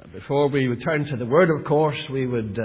Before we return to the Word, of course, we would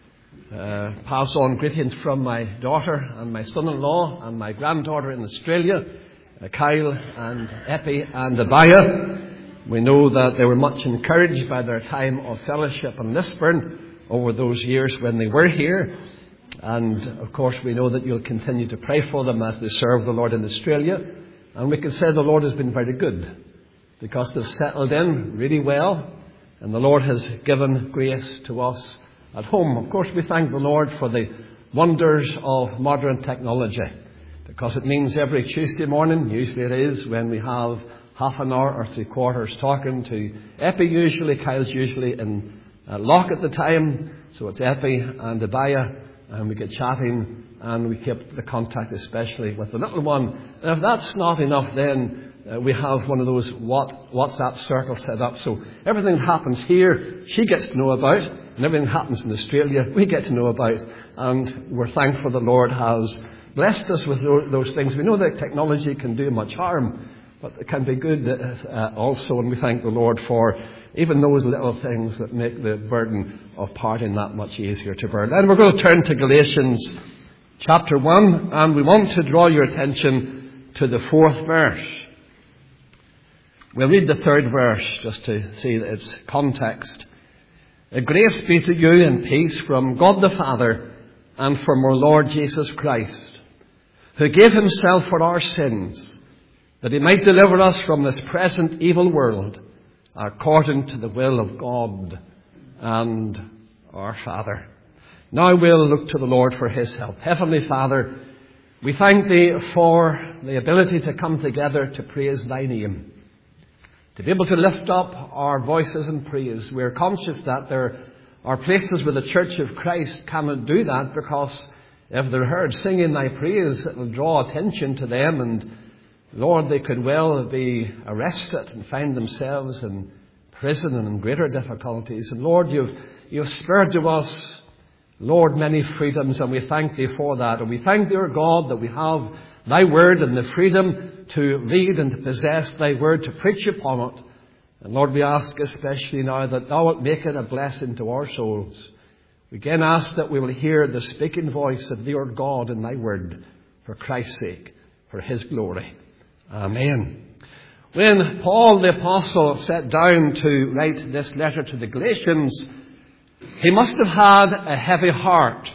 pass on greetings from my daughter and my son-in-law and my granddaughter in Australia, Kyle and Epi and Abaya. We know that they were much encouraged by their time of fellowship in Lisburn over those years when they were here. And, of course, we know that you'll continue to pray for them as they serve the Lord in Australia. And we can say the Lord has been very good because they've settled in really well. And the Lord has given grace to us at home. Of course, we thank the Lord for the wonders of modern technology, because it means every Tuesday morning, usually it is, when we have half an hour or 3/4 talking to Epi usually. Kyle's usually in Loch at the time, so it's Epi and Abaya, and we get chatting and we keep the contact, especially with the little one. And if that's not enough, then we have one of those WhatsApp circles set up. So everything that happens here, she gets to know about, and everything that happens in Australia, we get to know about. And we're thankful the Lord has blessed us with those things. We know that technology can do much harm, but it can be good also. And we thank the Lord for even those little things that make the burden of parting that much easier to bear. And we're going to turn to Galatians chapter 1, and we want to draw your attention to the 4th verse. We'll read the 3rd verse just to see its context. Grace be to you and peace from God the Father and from our Lord Jesus Christ, who gave himself for our sins, that he might deliver us from this present evil world, according to the will of God and our Father. Now we'll look to the Lord for his help. Heavenly Father, we thank thee for the ability to come together to praise thy name, to be able to lift up our voices in praise. We're conscious that there are places where the Church of Christ cannot do that, because if they're heard singing thy praise, it will draw attention to them, and Lord, they could well be arrested and find themselves in prison and in greater difficulties. And Lord, you've spared to us, Lord, many freedoms, and we thank thee for that. And we thank thee, our God, that we have thy word and the freedom to read and to possess thy word, to preach upon it. And Lord, we ask especially now that thou wilt make it a blessing to our souls. We again ask that we will hear the speaking voice of thee, our God, in thy word, for Christ's sake, for his glory. Amen. When Paul the Apostle sat down to write this letter to the Galatians, he must have had a heavy heart.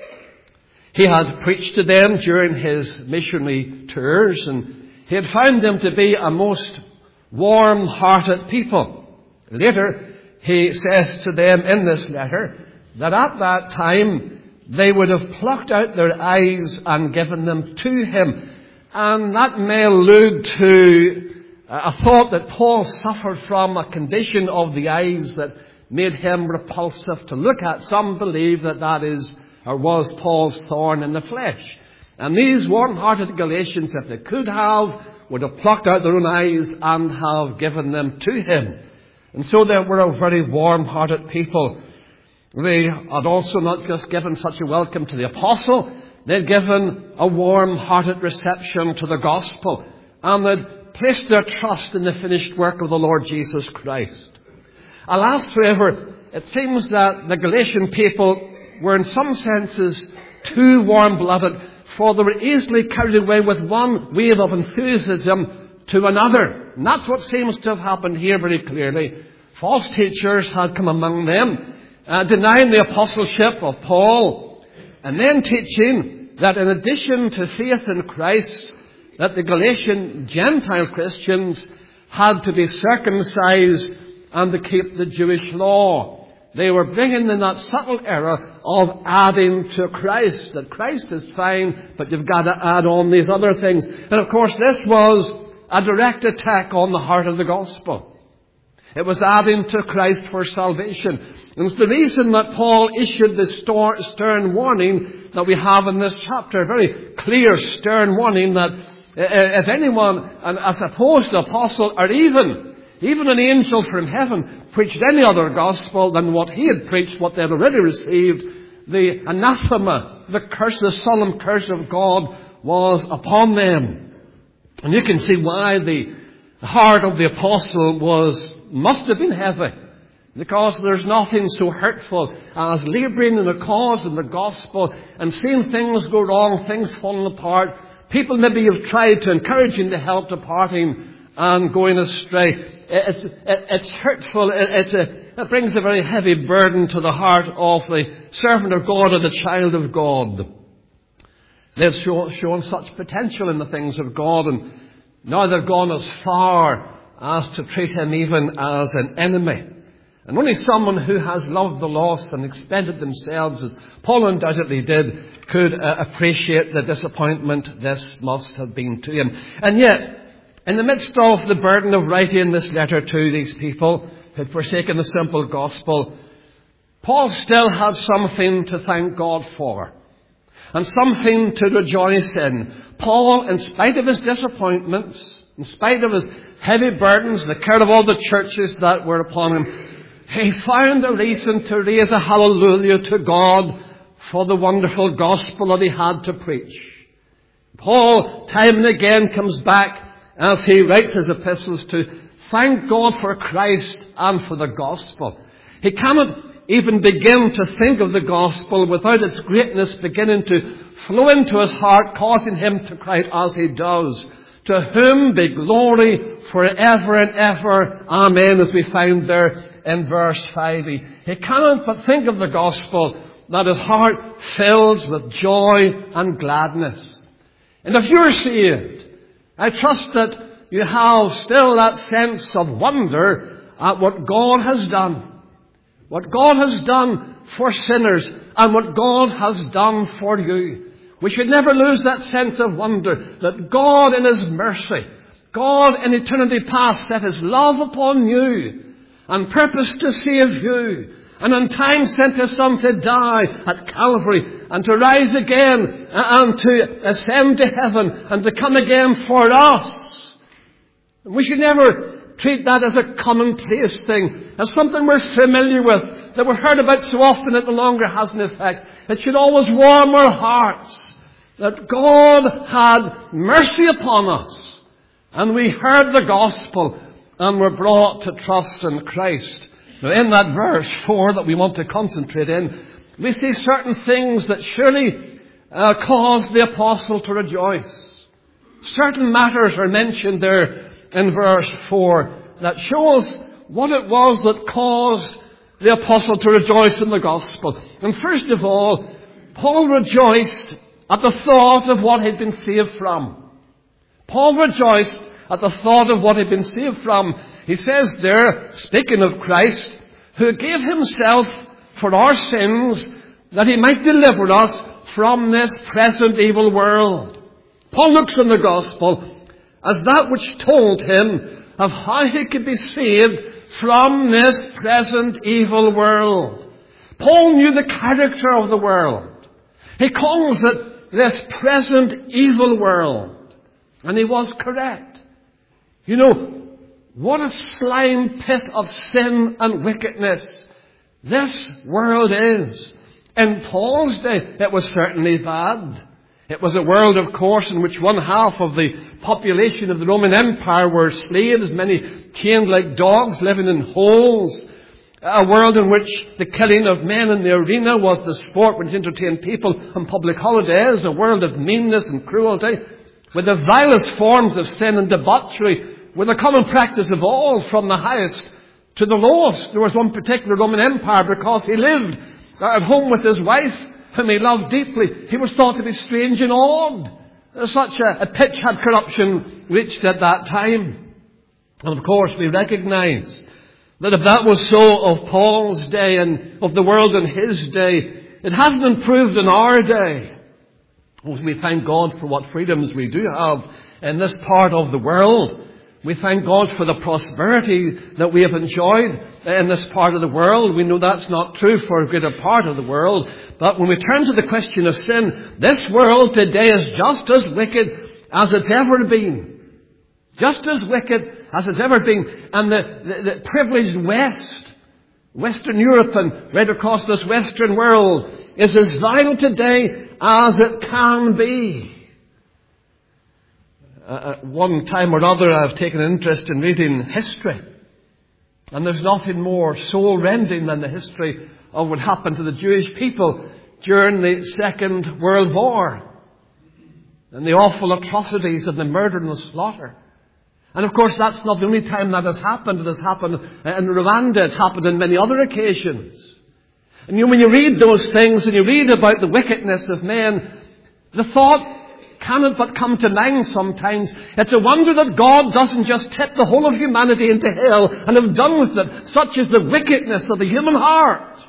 He had preached to them during his missionary tours, and he had found them to be a most warm-hearted people. Later, he says to them in this letter that at that time they would have plucked out their eyes and given them to him. And that may allude to a thought that Paul suffered from a condition of the eyes that made him repulsive to look at. Some believe that is or was Paul's thorn in the flesh. And these warm-hearted Galatians, if they could have, would have plucked out their own eyes and have given them to him. And so they were a very warm-hearted people. They had also not just given such a welcome to the apostle, they'd given a warm-hearted reception to the gospel, and they'd placed their trust in the finished work of the Lord Jesus Christ. Alas, however, it seems that the Galatian people were in some senses too warm-blooded, for they were easily carried away with one wave of enthusiasm to another. And that's what seems to have happened here very clearly. False teachers had come among them, denying the apostleship of Paul, and then teaching that in addition to faith in Christ, that the Galatian Gentile Christians had to be circumcised and to keep the Jewish law. They were bringing in that subtle error of adding to Christ, that Christ is fine, but you've got to add on these other things. And of course, this was a direct attack on the heart of the gospel. It was adding to Christ for salvation. And it's the reason that Paul issued the stern warning that we have in this chapter, a very clear, stern warning that if anyone, and as opposed to the apostle, or even an angel from heaven, preached any other gospel than what he had preached, what they had already received, the anathema, the curse, the solemn curse of God was upon them. And you can see why the heart of the apostle must have been heavy. Because there's nothing so hurtful as labouring in a cause in the gospel and seeing things go wrong, things falling apart. People maybe have tried to encourage him to help departing and going astray. It's hurtful. It brings a very heavy burden to the heart of the servant of God or the child of God. They've shown such potential in the things of God, and now they've gone as far as to treat him even as an enemy. And only someone who has loved the lost and expended themselves, as Paul undoubtedly did, could appreciate the disappointment this must have been to him. And yet, in the midst of the burden of writing this letter to these people who had forsaken the simple gospel, Paul still had something to thank God for and something to rejoice in. Paul, in spite of his disappointments, in spite of his heavy burdens, the care of all the churches that were upon him, he found a reason to raise a hallelujah to God for the wonderful gospel that he had to preach. Paul, time and again, comes back as he writes his epistles to thank God for Christ and for the gospel. He cannot even begin to think of the gospel without its greatness beginning to flow into his heart, causing him to cry as he does, "To whom be glory forever and ever. Amen," as we find there in verse 5. He cannot but think of the gospel, that his heart fills with joy and gladness. And if you're saved, I trust that you have still that sense of wonder at what God has done. What God has done for sinners and what God has done for you. We should never lose that sense of wonder that God in His mercy, God in eternity past set His love upon you and purposed to save you, and in time sent His Son to die at Calvary and to rise again and to ascend to heaven and to come again for us. We should never treat that as a commonplace thing, as something we're familiar with, that we've heard about so often it no longer has an effect. It should always warm our hearts that God had mercy upon us, and we heard the gospel and were brought to trust in Christ. Now, in that verse 4 that we want to concentrate in, we see certain things that surely caused the apostle to rejoice. Certain matters are mentioned there in verse 4 that show us what it was that caused the apostle to rejoice in the gospel. And first of all, Paul rejoiced at the thought of what he'd been saved from. Paul rejoiced at the thought of what he'd been saved from. He says there, speaking of Christ, who gave himself for our sins that he might deliver us from this present evil world. Paul looks on the gospel as that which told him of how he could be saved from this present evil world. Paul knew the character of the world. He calls it this present evil world. And he was correct. You know, what a slime pit of sin and wickedness this world is. In Paul's day, it was certainly bad. It was a world, of course, in which one half of the population of the Roman Empire were slaves, many chained like dogs, living in holes. A world in which the killing of men in the arena was the sport which entertained people on public holidays. A world of meanness and cruelty, with the vilest forms of sin and debauchery, with a common practice of all, from the highest to the lowest. There was one particular Roman Empire, because he lived at home with his wife, whom he loved deeply, he was thought to be strange and odd. Such a pitch had corruption reached at that time. And of course we recognize that if that was so of Paul's day and of the world in his day, it hasn't improved in our day. We thank God for what freedoms we do have in this part of the world. We thank God for the prosperity that we have enjoyed in this part of the world. We know that's not true for a greater part of the world. But when we turn to the question of sin, this world today is just as wicked as it's ever been. Just as wicked as it's ever been. And the privileged West, Western Europe and right across this Western world, is as vile today as it can be. At one time or other, I've taken an interest in reading history. And there's nothing more soul-rending than the history of what happened to the Jewish people during the Second World War. And the awful atrocities of the murder and the slaughter. And of course that's not the only time that has happened. It has happened in Rwanda. It's happened on many other occasions. And when you read those things and you read about the wickedness of men, the thought cannot but come to mind sometimes. It's a wonder that God doesn't just tip the whole of humanity into hell and have done with it. Such is the wickedness of the human heart.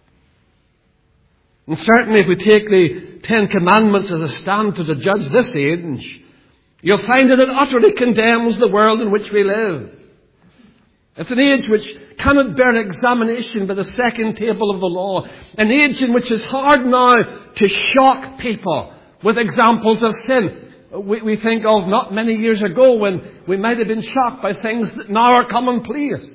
And certainly if we take the Ten Commandments as a standard to judge this age, you'll find that it utterly condemns the world in which we live. It's an age which cannot bear examination by the second table of the law. An age in which it's hard now to shock people with examples of sin. We think of not many years ago when we might have been shocked by things that now are commonplace.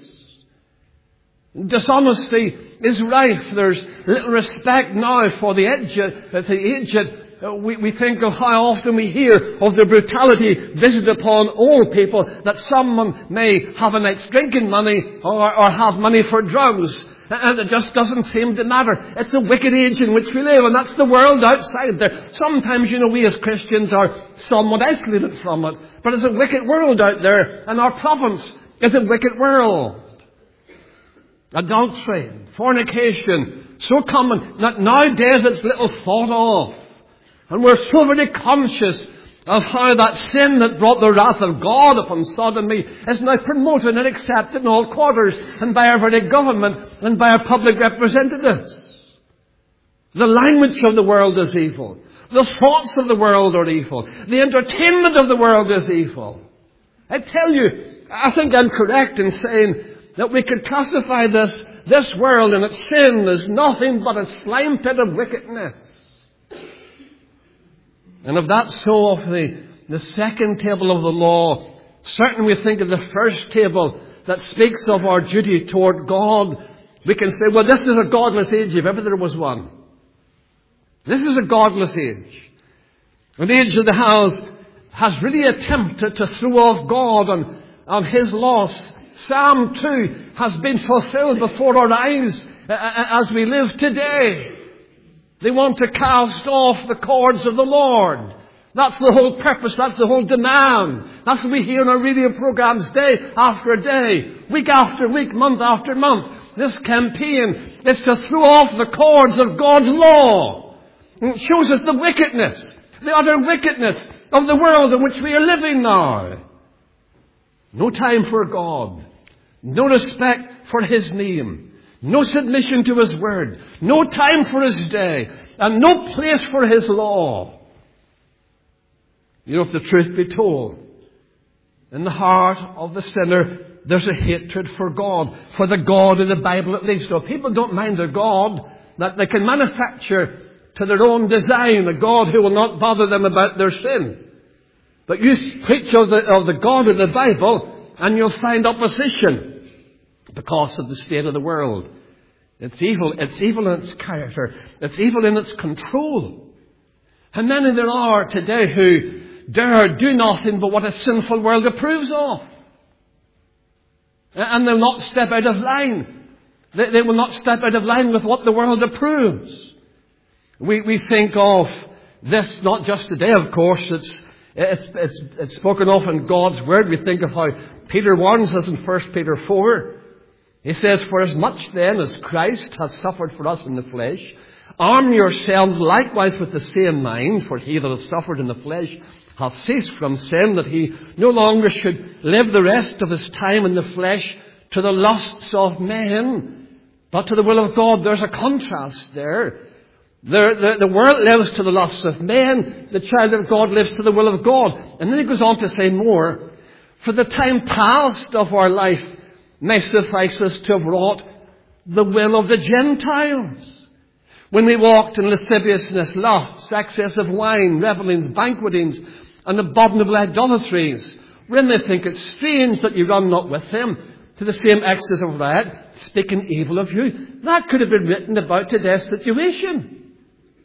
Dishonesty is rife. There's little respect now for the aged. We think of how often we hear of the brutality visited upon old people, that someone may have a night's drinking money or have money for drugs. And it just doesn't seem to matter. It's a wicked age in which we live, and that's the world outside there. Sometimes, we as Christians are somewhat isolated from it. But it's a wicked world out there, and our province is a wicked world. Adultery, fornication, so common that nowadays it's little thought of. And we're so very conscious of how that sin that brought the wrath of God upon sodomy is now promoted and accepted in all quarters and by our very government and by our public representatives. The language of the world is evil. The thoughts of the world are evil. The entertainment of the world is evil. I tell you, I think I'm correct in saying that we could classify this world and its sin as nothing but a slime pit of wickedness. And if that's so of the second table of the law, certainly we think of the first table that speaks of our duty toward God. We can say, well, this is a godless age if ever there was one. This is a godless age. An age that has really attempted to throw off God on His laws. Psalm 2 has been fulfilled before our eyes as we live today. They want to cast off the cords of the Lord. That's the whole purpose. That's the whole demand. That's what we hear in our radio programs day after day, week after week, month after month. This campaign is to throw off the cords of God's law. And it shows us the wickedness, the utter wickedness of the world in which we are living now. No time for God. No respect for His name. No submission to His word. No time for His day. And no place for His law. If the truth be told, in the heart of the sinner, there's a hatred for God. For the God in the Bible at least. So people don't mind a God that they can manufacture to their own design. A God who will not bother them about their sin. But you preach of the God of the Bible and you'll find opposition. Because of the state of the world. It's evil. It's evil in its character. It's evil in its control. And many there are today who dare do nothing but what a sinful world approves of. And they'll not step out of line. They will not step out of line with what the world approves. We think of this not just today, of course. It's spoken of in God's Word. We think of how Peter warns us in 1 Peter 4. He says, for as much then as Christ hath suffered for us in the flesh, arm yourselves likewise with the same mind, for he that hath suffered in the flesh hath ceased from sin, that he no longer should live the rest of his time in the flesh to the lusts of men, but to the will of God. There's a contrast there. The world lives to the lusts of men. The child of God lives to the will of God. And then he goes on to say more. For the time past of our life may suffice us to have wrought the will of the Gentiles. When we walked in lasciviousness, lusts, excess of wine, revellings, banquetings, and abominable idolatries, when they think it strange that you run not with them to the same excess of riot, speaking evil of you. That could have been written about today's situation.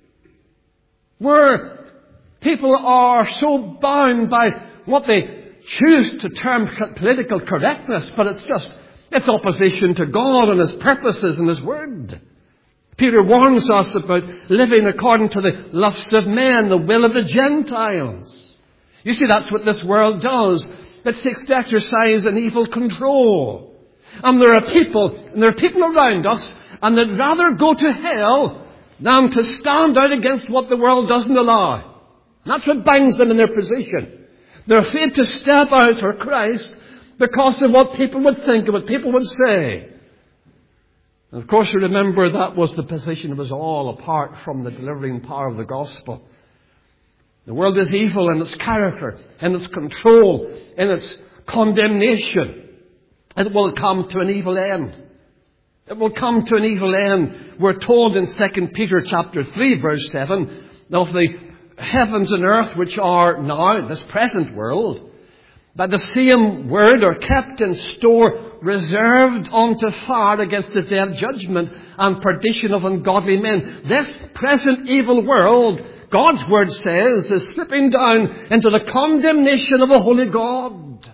Where people are so bound by what they choose to term political correctness, but it's just It's opposition to God and His purposes and His Word. Peter warns us about living according to the lust of men, the will of the Gentiles. You see, that's what this world does. It seeks to exercise an evil control. And there are people around us, and they'd rather go to hell than to stand out against what the world doesn't allow. And that's what binds them in their position. They're afraid to step out for Christ because of what people would think and what people would say. And of course, you remember that was the position that was all apart from the delivering power of the gospel. The world is evil in its character, in its control, in its condemnation. It will come to an evil end. It will come to an evil end. We're told in 2 Peter chapter 3, verse 7, of the heavens and earth which are now, this present world, by the same word are kept in store, reserved unto fire against the day of judgment and perdition of ungodly men. This present evil world, God's word says, is slipping down into the condemnation of a holy God.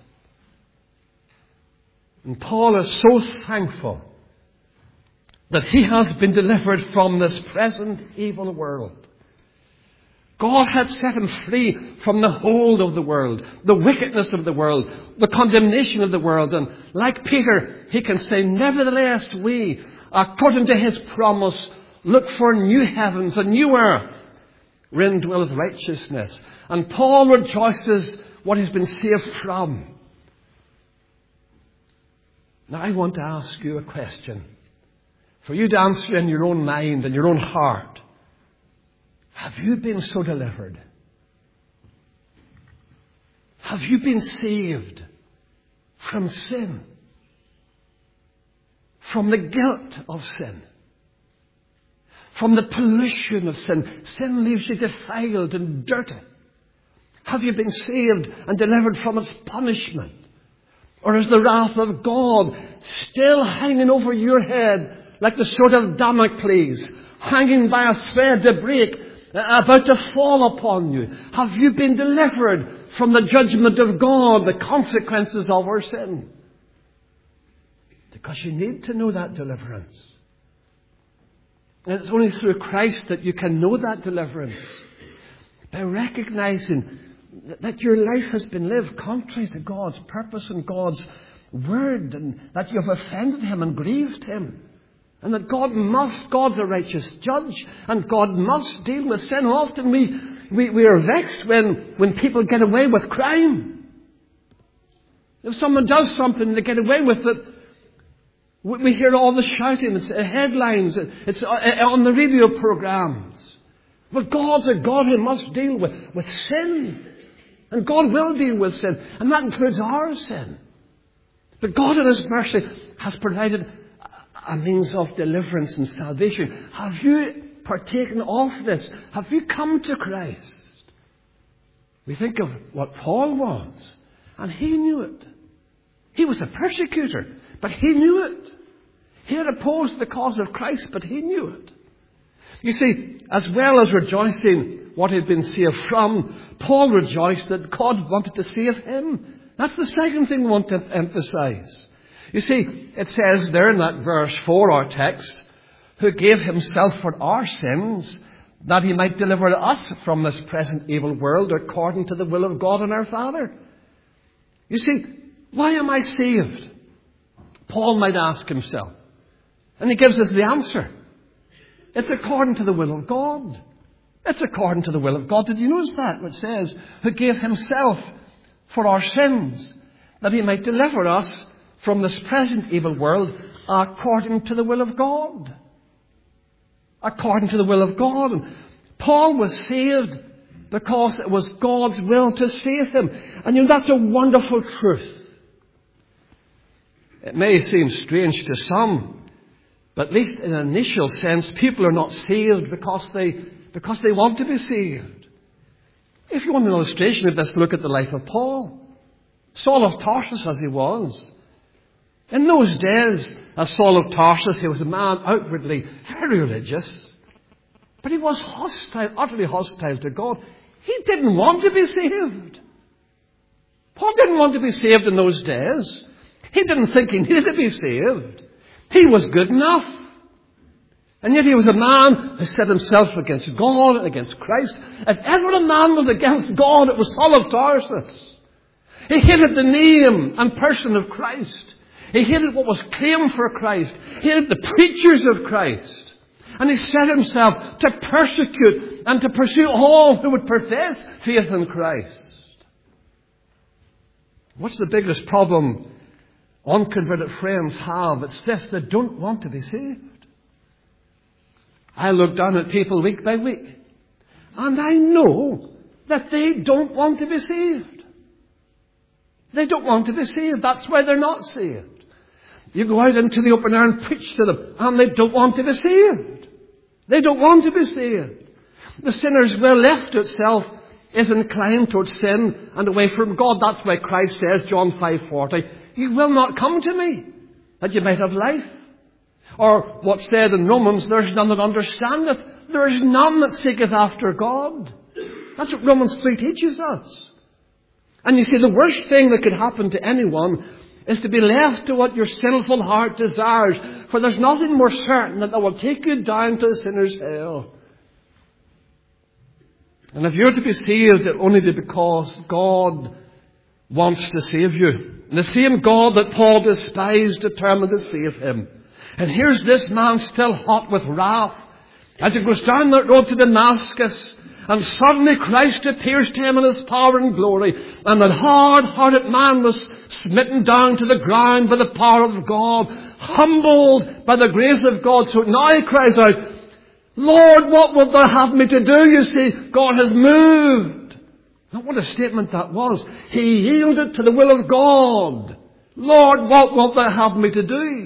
And Paul is so thankful that he has been delivered from this present evil world. God had set him free from the hold of the world, the wickedness of the world, the condemnation of the world. And like Peter, he can say, nevertheless, we, according to his promise, look for new heavens and new earth, wherein dwelleth righteousness. And Paul rejoices what he's been saved from. Now I want to ask you a question, for you to answer in your own mind and your own heart. Have you been so delivered? Have you been saved from sin? From the guilt of sin? From the pollution of sin? Sin leaves you defiled and dirty. Have you been saved and delivered from its punishment? Or is the wrath of God still hanging over your head like the sword of Damocles, hanging by a thread to break, about to fall upon you? Have you been delivered from the judgment of God, the consequences of our sin? Because you need to know that deliverance. And it's only through Christ that you can know that deliverance. By recognizing that your life has been lived contrary to God's purpose and God's word, and that you have offended Him and grieved Him. And that God's a righteous judge, and God must deal with sin. Often we are vexed when people get away with crime. If someone does something and they get away with it, we hear all the shouting, it's headlines, it's on the radio programs. But God's a God who must deal with sin. And God will deal with sin, and that includes our sin. But God in His mercy has provided a means of deliverance and salvation. Have you partaken of this? Have you come to Christ? We think of what Paul was, and he knew it. He was a persecutor, but he knew it. He had opposed the cause of Christ, but he knew it. You see, as well as rejoicing what he had been saved from, Paul rejoiced that God wanted to save him. That's the second thing we want to emphasize. You see, it says there in that verse 4, our text, who gave Himself for our sins, that He might deliver us from this present evil world according to the will of God and our Father. You see, why am I saved? Paul might ask himself. And he gives us the answer. It's according to the will of God. It's according to the will of God. Did you notice that? It says, who gave Himself for our sins, that He might deliver us from this present evil world according to the will of God. According to the will of God. And Paul was saved because it was God's will to save him. And you know, that's a wonderful truth. It may seem strange to some, but at least in an initial sense, people are not saved because they want to be saved. If you want an illustration of this, look at the life of Paul. Saul of Tarsus as he was. In those days, as Saul of Tarsus, he was a man outwardly very religious. But he was hostile, utterly hostile to God. He didn't want to be saved. Paul didn't want to be saved in those days. He didn't think he needed to be saved. He was good enough. And yet he was a man who set himself against God and against Christ. If ever a man was against God, it was Saul of Tarsus. He hated the name and person of Christ. He hated what was claimed for Christ. He hated the preachers of Christ. And he set himself to persecute and to pursue all who would profess faith in Christ. What's the biggest problem unconverted friends have? It's this: they don't want to be saved. I look down at people week by week, and I know that they don't want to be saved. They don't want to be saved. That's why they're not saved. You go out into the open air and preach to them, and they don't want to be saved. They don't want to be saved. The sinner's will left to itself is inclined towards sin and away from God. That's why Christ says, John 5:40, "You will not come to me, that you might have life." Or what's said in Romans, "There's none that understandeth. There is none that seeketh after God." That's what Romans 3 teaches us. And you see, the worst thing that could happen to anyone is to be left to what your sinful heart desires. For there's nothing more certain than that will take you down to the sinner's hell. And if you're to be saved, it will only be because God wants to save you. And the same God that Paul despised determined to save him. And here's this man still hot with wrath as he goes down that road to Damascus. And suddenly Christ appears to him in his power and glory. And that hard-hearted man was smitten down to the ground by the power of God, humbled by the grace of God. So now he cries out, "Lord, what wilt thou have me to do?" You see, God has moved. And what a statement that was. He yielded to the will of God. "Lord, what wilt thou have me to do?"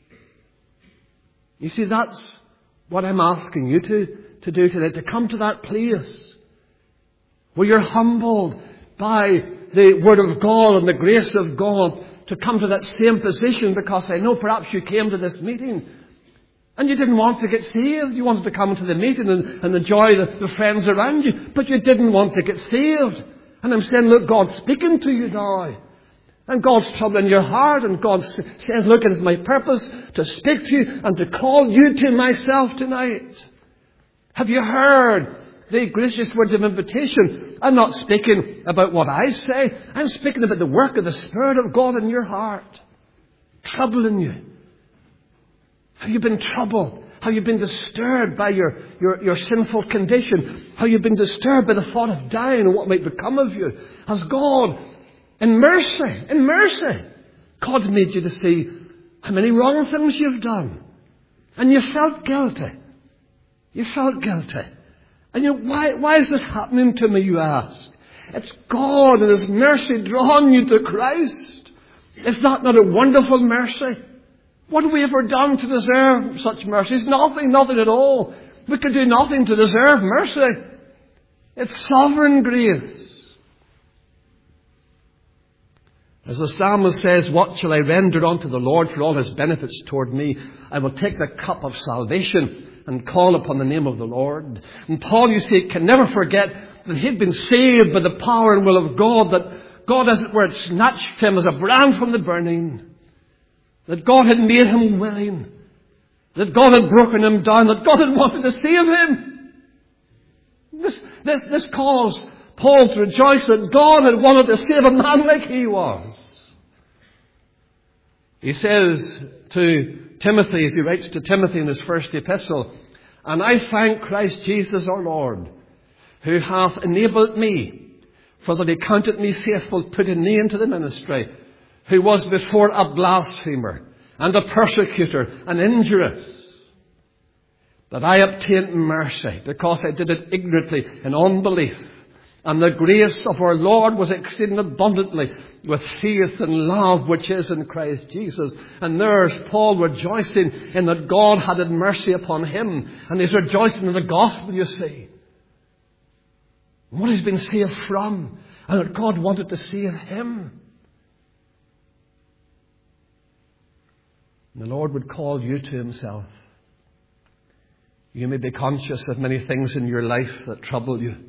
You see, that's what I'm asking you to do today, to come to that place where you're humbled by the Word of God and the grace of God, to come to that same position, because I know perhaps you came to this meeting and you didn't want to get saved. You wanted to come to the meeting and enjoy the friends around you, but you didn't want to get saved. And I'm saying, look, God's speaking to you now. And God's troubling your heart, and God says, look, it is my purpose to speak to you and to call you to myself tonight. Have you heard the gracious words of invitation? I'm not speaking about what I say. I'm speaking about the work of the Spirit of God in your heart, troubling you. Have you been troubled? Have you been disturbed by your sinful condition? Have you been disturbed by the thought of dying and what might become of you? Has God, in mercy, God's made you to see how many wrong things you've done. And you felt guilty. You felt guilty. And you know, why is this happening to me, you ask? It's God in His mercy drawing you to Christ. Is that not a wonderful mercy? What have we ever done to deserve such mercy? Nothing at all. We could do nothing to deserve mercy. It's sovereign grace. As the psalmist says, "What shall I render unto the Lord for all His benefits toward me? I will take the cup of salvation and call upon the name of the Lord." And Paul, you see, can never forget that he'd been saved by the power and will of God, that God, as it were, had snatched him as a brand from the burning, that God had made him willing, that God had broken him down, that God had wanted to save him. This caused Paul to rejoice that God had wanted to save a man like he was. He says to Timothy, as he writes to Timothy in his first epistle, "And I thank Christ Jesus our Lord, who hath enabled me, for that He counted me faithful, putting me into the ministry, who was before a blasphemer, and a persecutor, and injurious, that I obtained mercy, because I did it ignorantly in unbelief. And the grace of our Lord was exceeding abundantly with faith and love which is in Christ Jesus." And there's Paul rejoicing in that God had mercy upon him. And he's rejoicing in the gospel, you see. What he's been saved from. And that God wanted to save him. And the Lord would call you to Himself. You may be conscious of many things in your life that trouble you.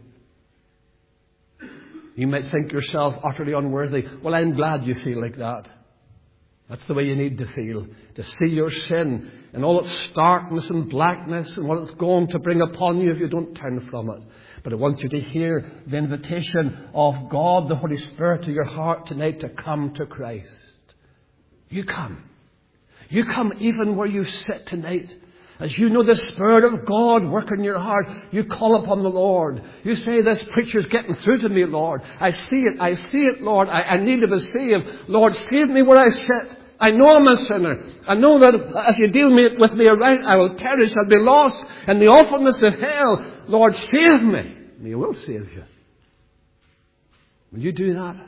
You might think yourself utterly unworthy. Well, I'm glad you feel like that. That's the way you need to feel, to see your sin in all its starkness and blackness and what it's going to bring upon you if you don't turn from it. But I want you to hear the invitation of God, the Holy Spirit, to your heart tonight to come to Christ. You come. You come even where you sit tonight. As you know the Spirit of God working in your heart, you call upon the Lord. You say, this preacher's getting through to me, Lord. I see it, Lord. I need to be saved. Lord, save me where I sit. I know I'm a sinner. I know that if you deal with me aright, I will perish. I'll be lost in the awfulness of hell. Lord, save me. And He will save you. Will you do that?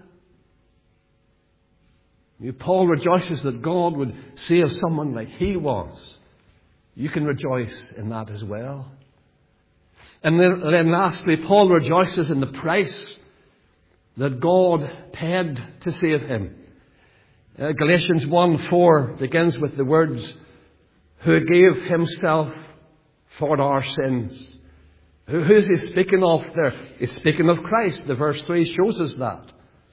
Paul rejoices that God would save someone like he was. You can rejoice in that as well. And then lastly, Paul rejoices in the price that God paid to save him. Galatians 1:4 begins with the words, who gave himself for our sins. Who is he speaking of there? He's speaking of Christ. The verse 3 shows us that.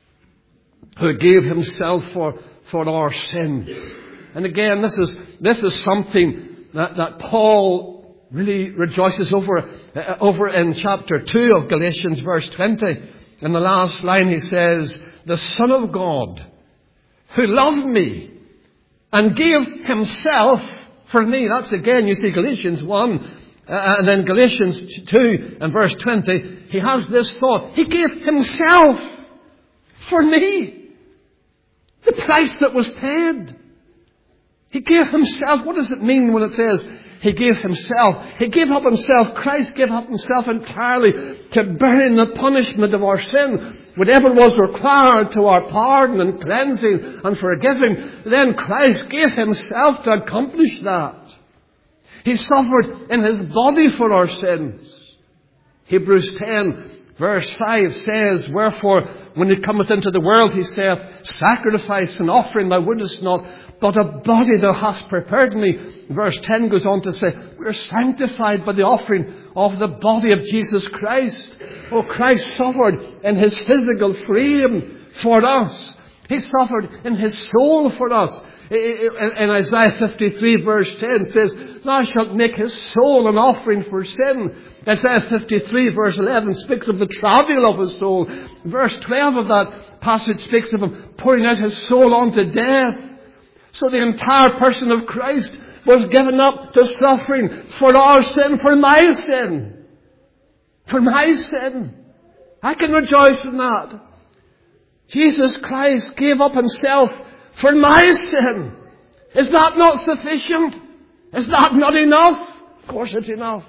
Who gave himself for our sins. And again, this is something that Paul really rejoices over in chapter 2 of Galatians, verse 20. In the last line he says, the Son of God, who loved me and gave himself for me. That's again, you see, Galatians 1 and then Galatians 2 and verse 20. He has this thought. He gave himself for me. The price that was paid. He gave himself. What does it mean when it says he gave himself? He gave up himself. Christ gave up himself entirely to bearing the punishment of our sin. Whatever was required to our pardon and cleansing and forgiving, then Christ gave himself to accomplish that. He suffered in his body for our sins. Hebrews 10 verse 5 says, wherefore, when he cometh into the world, he saith, sacrifice and offering thou wouldest not, but a body thou hast prepared me. Verse 10 goes on to say, we are sanctified by the offering of the body of Jesus Christ. Oh, Christ suffered in his physical frame for us. He suffered in his soul for us. In Isaiah 53 verse 10 says, thou shalt make his soul an offering for sin. Isaiah 53 verse 11 speaks of the travail of his soul. Verse 12 of that passage speaks of him pouring out his soul unto death. So the entire person of Christ was given up to suffering for our sin, for my sin. For my sin. I can rejoice in that. Jesus Christ gave up himself for my sin. Is that not sufficient? Is that not enough? Of course it's enough.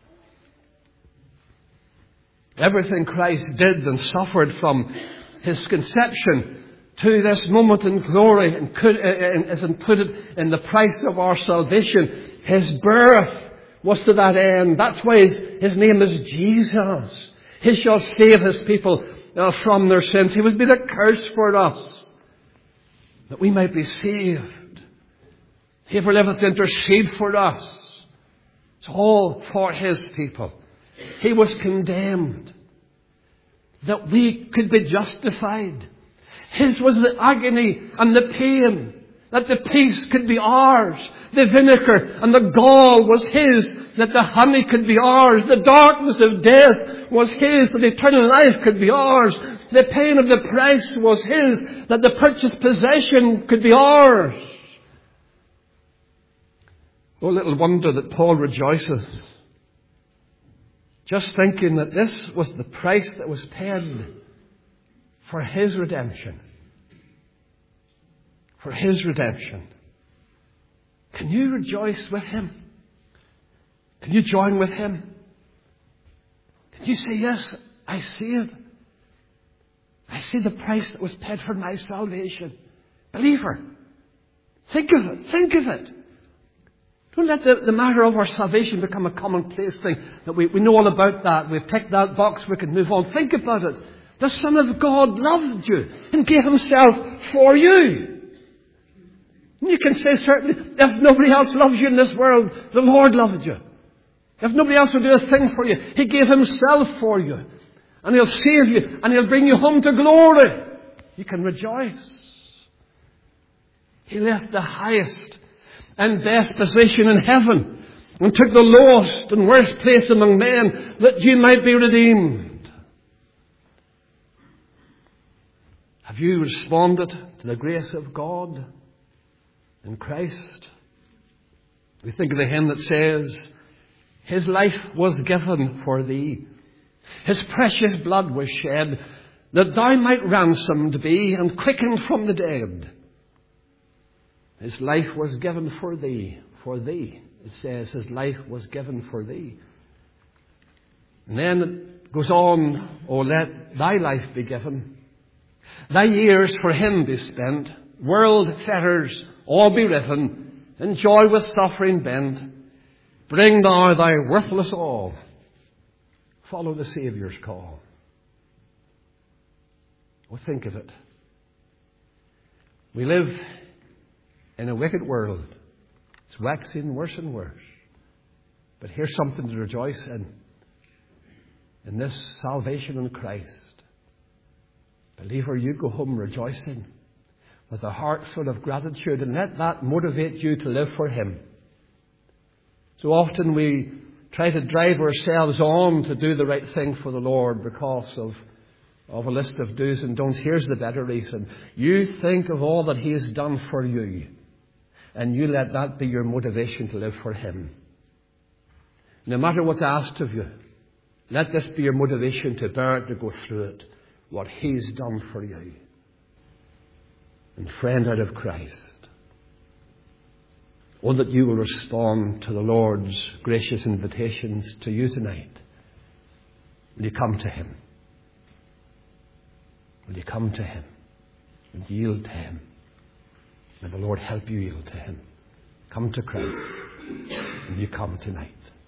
Everything Christ did and suffered from his conception to this moment in glory and is included in the price of our salvation. His birth was to that end. That's why his name is Jesus. He shall save his people from their sins. He would be the curse for us, that we might be saved. He ever liveth to intercede for us. It's all for his people. He was condemned that we could be justified. His was the agony and the pain, that the peace could be ours. The vinegar and the gall was his, that the honey could be ours. The darkness of death was his, that eternal life could be ours. The pain of the price was his, that the purchased possession could be ours. Oh, little wonder that Paul rejoices, just thinking that this was the price that was paid for his redemption. For his redemption. Can you rejoice with him? Can you join with him? Can you say, yes, I see it. I see the price that was paid for my salvation. Believer, think of it. Think of it. Don't let the matter of our salvation become a commonplace thing, that we know all about that. We've ticked that box, we can move on. Think about it. The Son of God loved you and gave himself for you. And you can say, certainly, if nobody else loves you in this world, the Lord loved you. If nobody else will do a thing for you, he gave himself for you. And he'll save you and he'll bring you home to glory. You can rejoice. He left the highest and best position in heaven and took the lowest and worst place among men that you might be redeemed. Have you responded to the grace of God in Christ? We think of the hymn that says, His life was given for thee. His precious blood was shed, that thou might ransomed be and quickened from the dead. His life was given for thee. For thee. It says his life was given for thee. And then it goes on, O let thy life be given. Thy years for him be spent. World fetters all be riven. In joy with suffering bent. Bring thou thy worthless all. Follow the Saviour's call. Oh, think of it. We live in a wicked world. It's waxing worse and worse. But here's something to rejoice in this salvation in Christ. Believer, you go home rejoicing with a heart full of gratitude, and let that motivate you to live for Him. So often we try to drive ourselves on to do the right thing for the Lord because of a list of do's and don'ts. Here's the better reason. You think of all that He has done for you, and you let that be your motivation to live for Him. No matter what's asked of you, let this be your motivation to bear it, to go through it, what He's done for you. And friend, out of Christ, oh, that you will respond to the Lord's gracious invitations to you tonight. Will you come to Him? Will you come to Him and yield to Him? May the Lord help you yield to Him. Come to Christ. Will you come tonight?